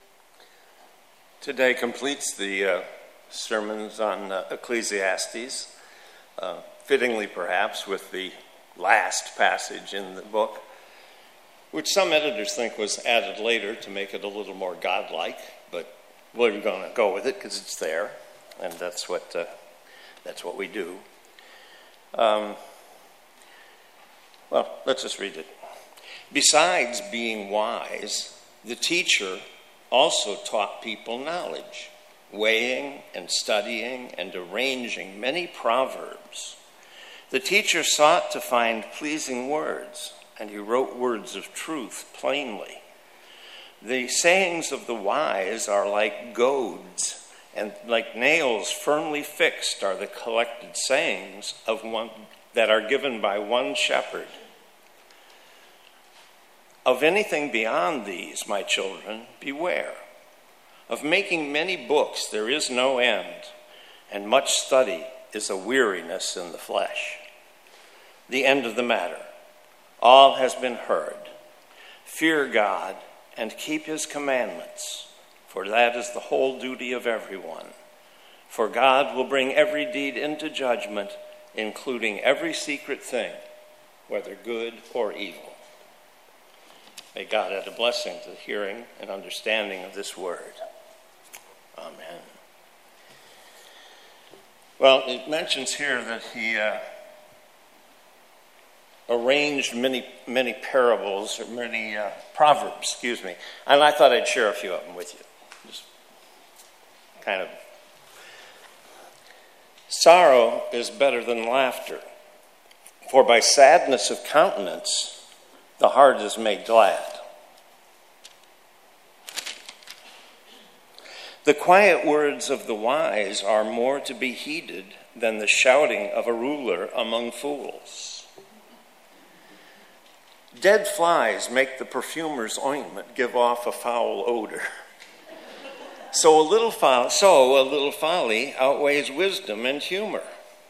Today completes the sermons on Ecclesiastes, fittingly perhaps with the last passage in the book, which some editors think was added later to make it a little more godlike, but we're going to go with it because it's there, and that's what we do. Well, let's just read it. Besides being wise, the teacher also taught people knowledge, weighing and studying and arranging many proverbs. The teacher sought to find pleasing words, and he wrote words of truth plainly. The sayings of the wise are like goads, and like nails firmly fixed are the collected sayings of one that are given by one shepherd. Of anything beyond these, my children, beware. Of making many books there is no end, and much study is a weariness in the flesh. The end of the matter. All has been heard. Fear God and keep his commandments, for that is the whole duty of everyone. For God will bring every deed into judgment, including every secret thing, whether good or evil. May God add a blessing to the hearing and understanding of this word. Amen. Well, it mentions here that he arranged many parables, or many proverbs, and I thought I'd share a few of them with you. Just kind of. Sorrow is better than laughter, for by sadness of countenance the heart is made glad. The quiet words of the wise are more to be heeded than the shouting of a ruler among fools. Dead flies make the perfumer's ointment give off a foul odor. So a little folly outweighs wisdom and humor.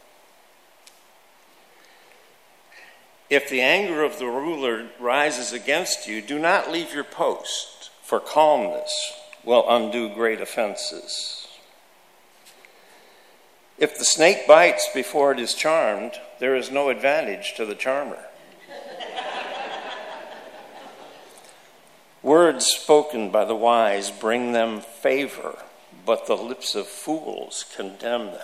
If the anger of the ruler rises against you, do not leave your post, for calmness will undo great offenses. If the snake bites before it is charmed, there is no advantage to the charmer. Words spoken by the wise bring them favor, but the lips of fools condemn them.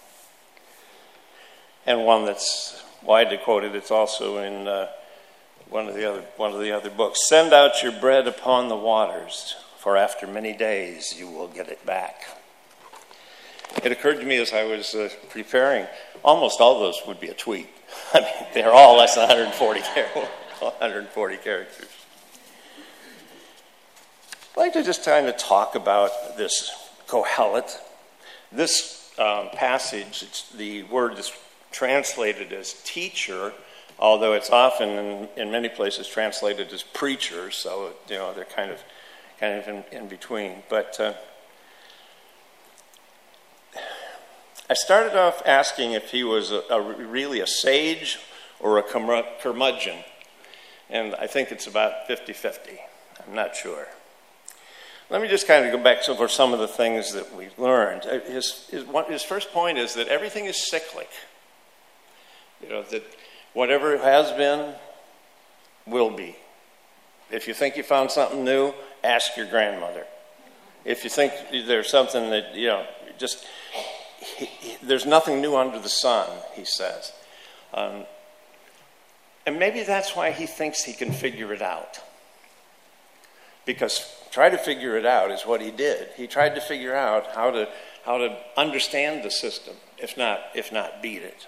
And one that's widely quoted, it's also in one of the other books. Send out your bread upon the waters, for after many days you will get it back. It occurred to me as I was preparing, almost all those would be a tweet. I mean, they're all less than 140 characters. I'd like to just kind of talk about this Kohelet. This passage, the word is translated as teacher, although it's often in many places translated as preacher, so they're kind of in between. But I started off asking if he was really a sage or a curmudgeon, and I think it's about 50-50. I'm not sure. Let me just kind of go back over some of the things that we learned. His first point is that everything is cyclic. That whatever has been will be. If you think you found something new, ask your grandmother. If you think there's something that, there's nothing new under the sun, he says. And maybe that's why he thinks he can figure it out. Because try to figure it out is what he did. He tried to figure out how to understand the system, if not beat it.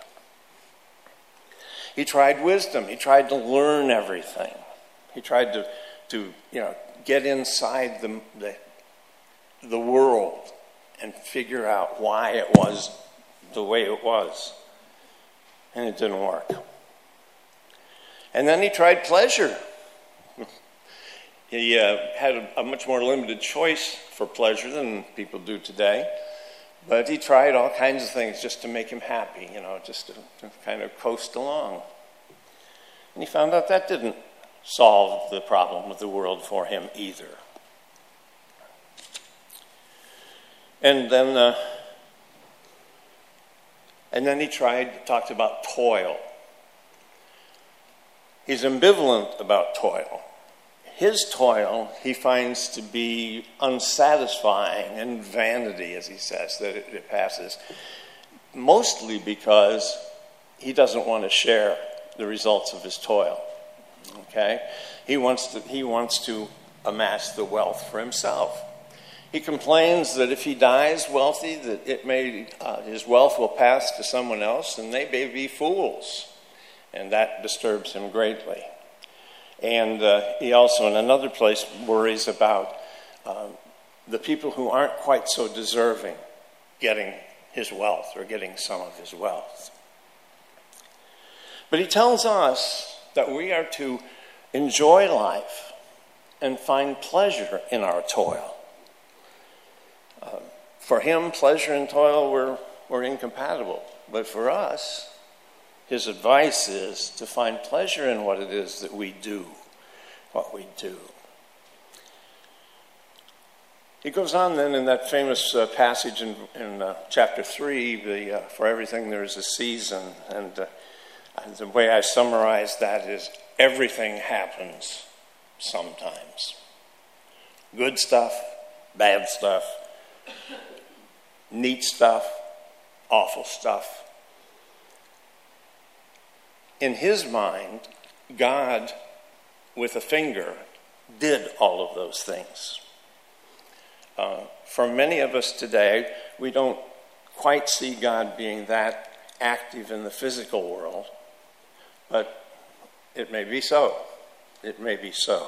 He tried wisdom. He tried to learn everything. He tried to get inside the world and figure out why it was the way it was. And it didn't work. And then he tried pleasure. He had a much more limited choice for pleasure than people do today. But he tried all kinds of things just to make him happy, just to kind of coast along. And he found out that didn't solve the problem of the world for him either. And then he talked about toil. He's ambivalent about toil. His toil he finds to be unsatisfying and vanity, as he says, that it passes, mostly because he doesn't want to share the results of his toil. Okay? He wants to amass the wealth for himself. He complains that if he dies wealthy, that his wealth will pass to someone else, and they may be fools. And that disturbs him greatly. And he also, in another place, worries about the people who aren't quite so deserving getting his wealth or getting some of his wealth. But he tells us that we are to enjoy life and find pleasure in our toil. For him, pleasure and toil were incompatible. But for us, his advice is to find pleasure in what it is that we do, what we do. He goes on then in that famous passage in chapter 3, for everything there is a season. And the way I summarize that is everything happens sometimes. Good stuff, bad stuff, neat stuff, awful stuff. In his mind, God, with a finger, did all of those things. For many of us today, we don't quite see God being that active in the physical world, but it may be so. It may be so.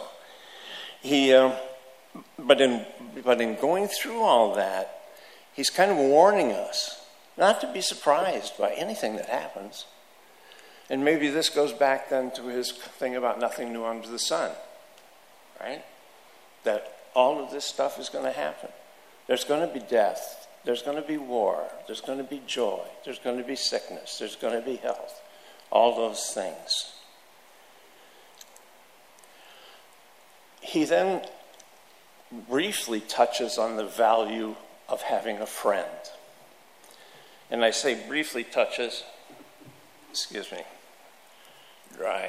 But in going through all that, he's kind of warning us not to be surprised by anything that happens. And maybe this goes back then to his thing about nothing new under the sun, right? That all of this stuff is going to happen. There's going to be death. There's going to be war. There's going to be joy. There's going to be sickness. There's going to be health. All those things. He then briefly touches on the value of having a friend. And I say briefly touches, excuse me, dry.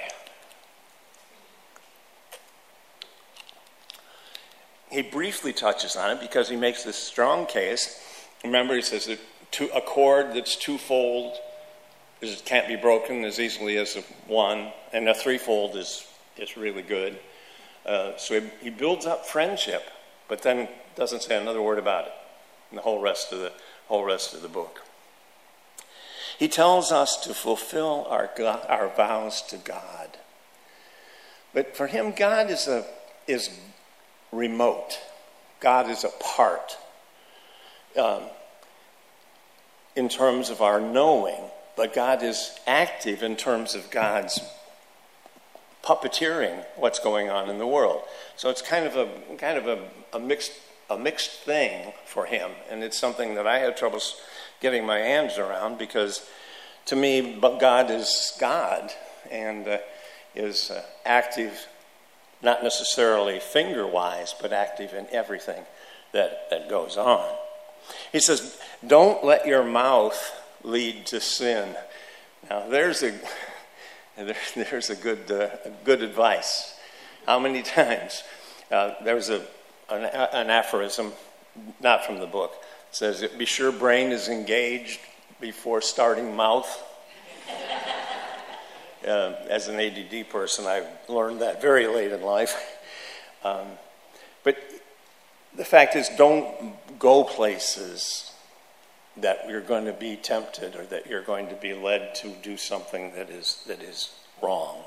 He briefly touches on it because he makes this strong case. Remember, he says that a cord that's twofold can't be broken as easily as one, and a threefold is really good. So he builds up friendship, but then doesn't say another word about it in the whole rest of the book. He tells us to fulfill our vows to God. But for him, God is remote. God is apart in terms of our knowing, but God is active in terms of God's puppeteering what's going on in the world. So it's kind of a mixed thing for him, and it's something that I have trouble getting my hands around, because to me, God is God and is active, not necessarily finger-wise, but active in everything that goes on. He says, don't let your mouth lead to sin. Now, there's a good advice. How many times? There was an aphorism, not from the book. It says, be sure brain is engaged before starting mouth. As an ADD person, I learned that very late in life. But the fact is, don't go places that you're going to be tempted or that you're going to be led to do something that is wrong.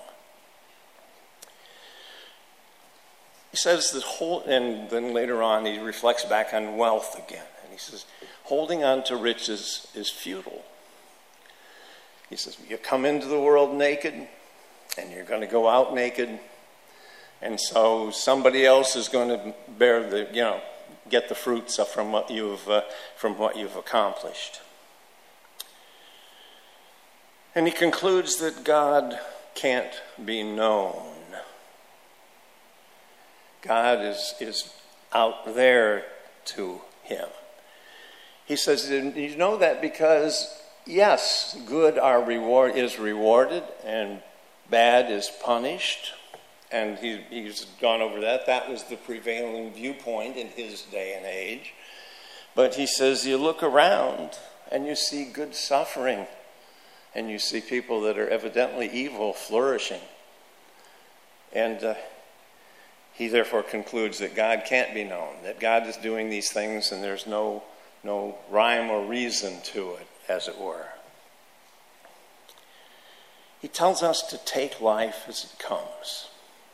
He says that and then later on he reflects back on wealth again. And he says, holding on to riches is futile. He says, you come into the world naked, and you're going to go out naked, and so somebody else is going to get the fruits from what you've accomplished. And he concludes that God can't be known. God is out there to him. He says, you know that because, yes, good is rewarded and bad is punished. And he's gone over that. That was the prevailing viewpoint in his day and age. But he says, you look around and you see good suffering. And you see people that are evidently evil flourishing. And he therefore concludes that God can't be known, that God is doing these things and there's no rhyme or reason to it, as it were. He tells us to take life as it comes.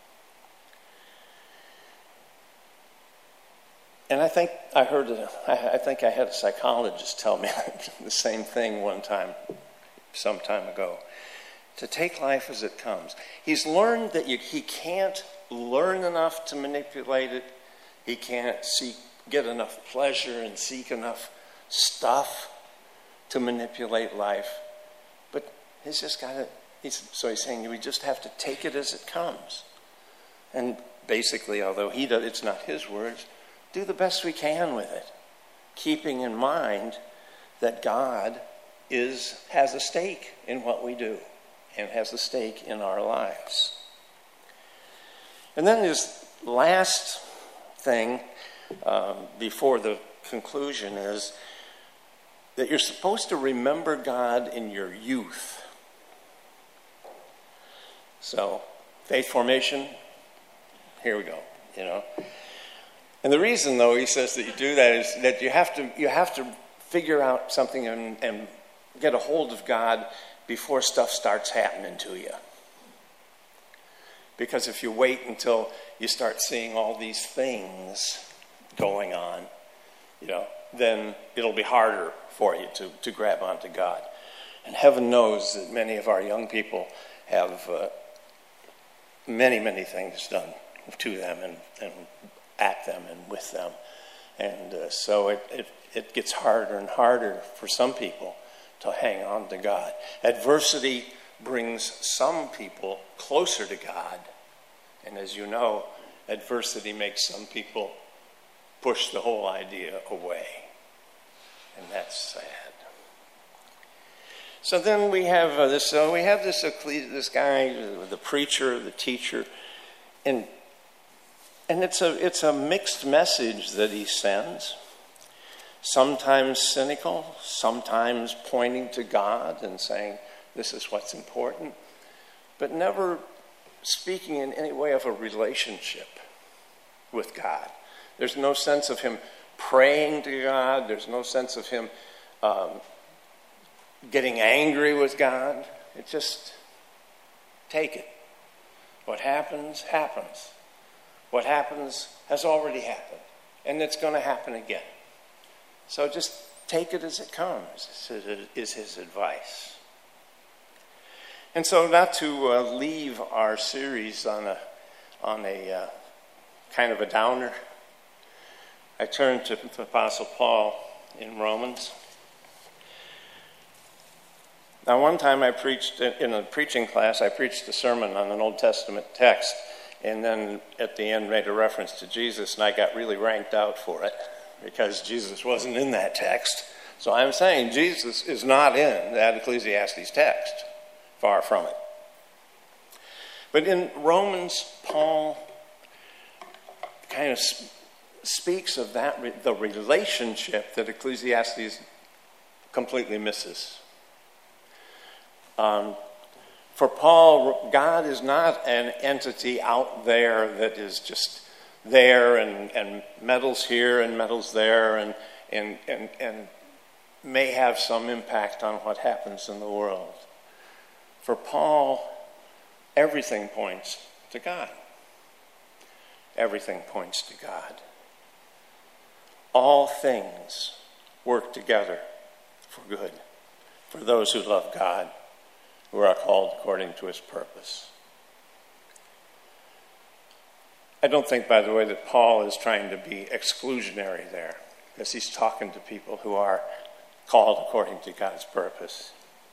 And I think I had a psychologist tell me the same thing one time, some time ago. To take life as it comes. He's learned that he can't learn enough to manipulate it. He can't get enough pleasure and seek enough stuff to manipulate life. But he's just got to, so he's saying we just have to take it as it comes. And basically, although it's not his words, do the best we can with it, keeping in mind that God has a stake in what we do and has a stake in our lives. And then his last thing before the conclusion is that you're supposed to remember God in your youth. So, faith formation, here we go, And the reason, though, he says that you do that is that you have to figure out something and get a hold of God before stuff starts happening to you. Because if you wait until you start seeing all these things going on, then it'll be harder for you to grab onto God. And heaven knows that many of our young people have many, many things done to them and at them and with them. And so it gets harder and harder for some people to hang on to God. Adversity brings some people closer to God. And as you know, adversity makes some people push the whole idea away. And that's sad. So then we have this guy, the preacher, the teacher, and it's a mixed message that he sends. Sometimes cynical, sometimes pointing to God and saying, this is what's important, but never speaking in any way of a relationship with God. There's no sense of him praying to God. There's no sense of him getting angry with God. It just, take it. What happens, happens. What happens has already happened, and it's going to happen again. So just take it as it comes, is his advice. And so not to leave our series on a kind of a downer, I turn to the Apostle Paul in Romans. Now, one time I preached, in a preaching class, I preached a sermon on an Old Testament text, and then at the end made a reference to Jesus, and I got really ranked out for it, because Jesus wasn't in that text. So I'm saying Jesus is not in that Ecclesiastes text. Far from it. But in Romans, Paul kind of speaks of that, the relationship that Ecclesiastes completely misses. For Paul, God is not an entity out there that is just there and meddles here and meddles there and may have some impact on what happens in the world. For Paul, everything points to God. Everything points to God. All things work together for good, for those who love God, who are called according to his purpose. I don't think, by the way, that Paul is trying to be exclusionary there, because he's talking to people who are called according to God's purpose.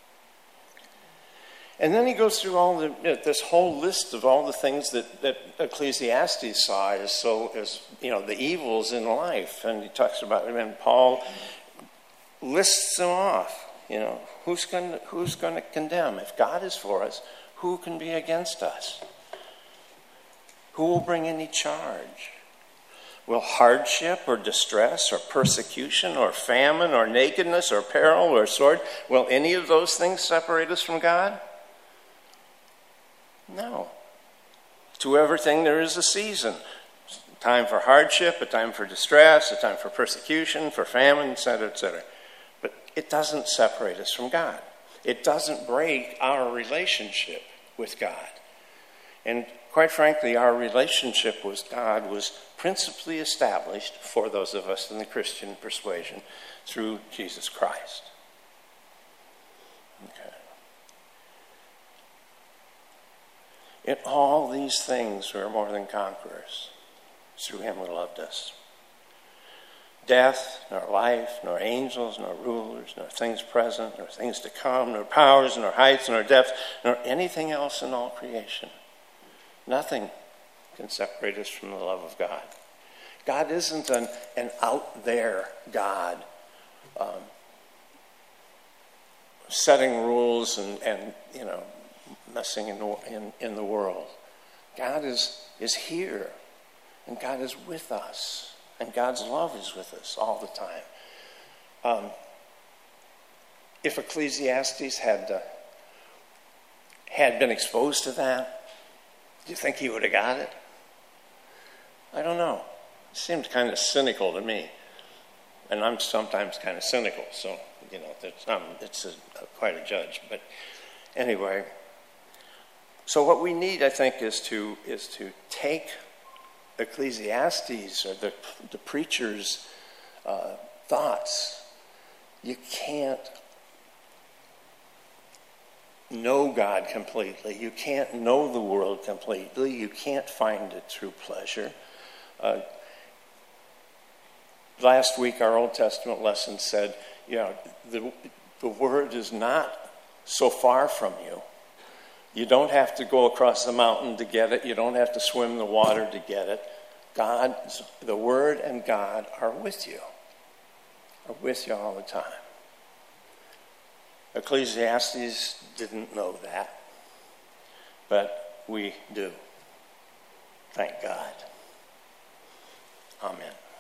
And then he goes through this whole list of all the things that Ecclesiastes saw as the evils in life. And he talks about, and Paul lists them off. Who's going to condemn? If God is for us, who can be against us? Who will bring any charge? Will hardship or distress or persecution or famine or nakedness or peril or sword, will any of those things separate us from God? No. To everything there is a season. A time for hardship, a time for distress, a time for persecution, for famine, etc., etc. But it doesn't separate us from God. It doesn't break our relationship with God. And quite frankly, our relationship with God was principally established for those of us in the Christian persuasion through Jesus Christ. Okay. In all these things, we are more than conquerors through him who loved us. Death, nor life, nor angels, nor rulers, nor things present, nor things to come, nor powers, nor heights, nor depths, nor anything else in all creation. Nothing can separate us from the love of God. God isn't an out there God setting rules and messing in the world. God is here, and God is with us, and God's love is with us all the time. If Ecclesiastes had been exposed to that, do you think he would have got it? I don't know. It seemed kind of cynical to me. And I'm sometimes kind of cynical, so, it's quite a judge. But anyway, so what we need, I think, is to take Ecclesiastes or the preacher's thoughts. You can't know God completely. You can't know the world completely. You can't find it through pleasure. Last week, our Old Testament lesson said, the Word is not so far from you. You don't have to go across the mountain to get it. You don't have to swim the water to get it. The Word and God are with you all the time. Ecclesiastes didn't know that, but we do. Thank God. Amen.